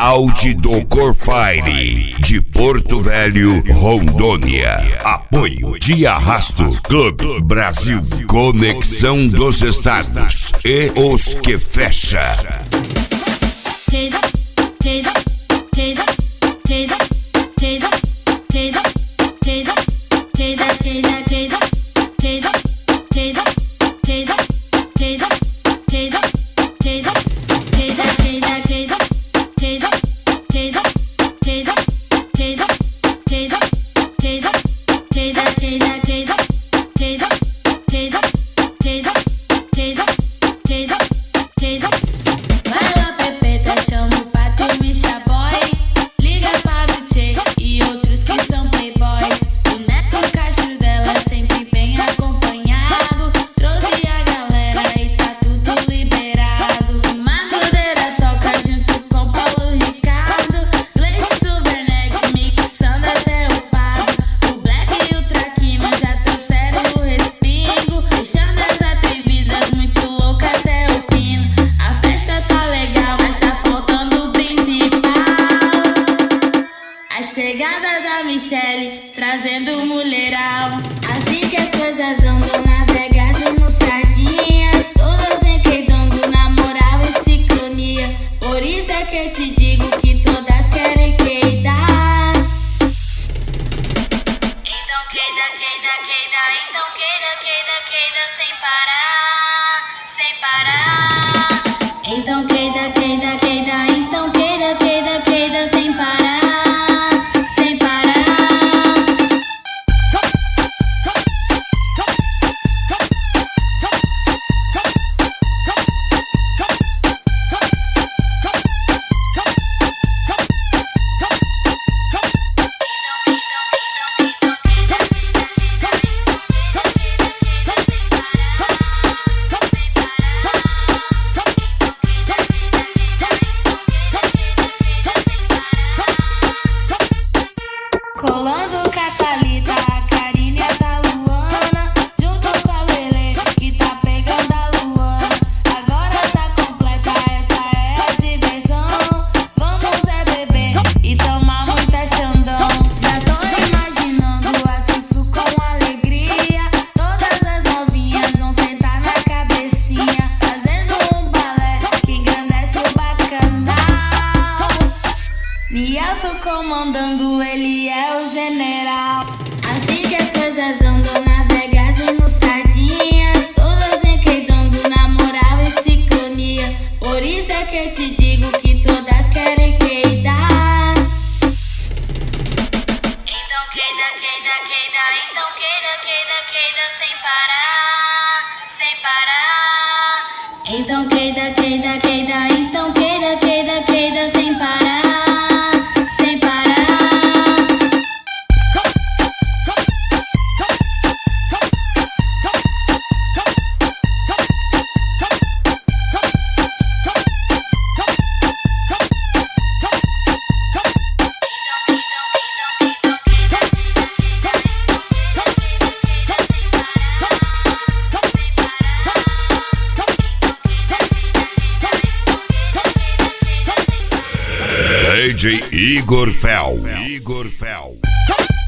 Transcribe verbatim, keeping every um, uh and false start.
Audi do Corfire, de Porto Velho, Rondônia. Apoio de Arrasto Clube Brasil, Conexão dos Estados e os que fecha. Chegada da Michele, trazendo mulherão. Assim que as coisas andam navegadas nos sardinhas, todas enqueidando na moral e sincronia. Por isso é que eu te digo que todas querem queidar. Então queida, queida, queida, então queida, queida, queida sem parar, sem parar. Então queida, queida, queida, então queida, queida, queida sem parar. Colando Catalita, a Karine e a da Luana, junto com a Lelê, que tá pegando a Luana. Agora tá completa, essa é a diversão. Vamos é beber e tomar muita Xandão. Já tô imaginando a Sussu com alegria. Todas as novinhas vão sentar na cabecinha, fazendo um balé que engrandece o bacanal. Nielson comandando, ele é o general. Assim que as coisas andam navegadas nos sardinhas, todas enqueidando na moral e sincronia. Por isso é que eu te digo que todas querem queidar. Então queida, queida, queida, então queida, queida, queida sem parar, sem parar. Então queida, queida, queida, então queida, queida, queida sem parar. D J Igor Fel. Igor Fel.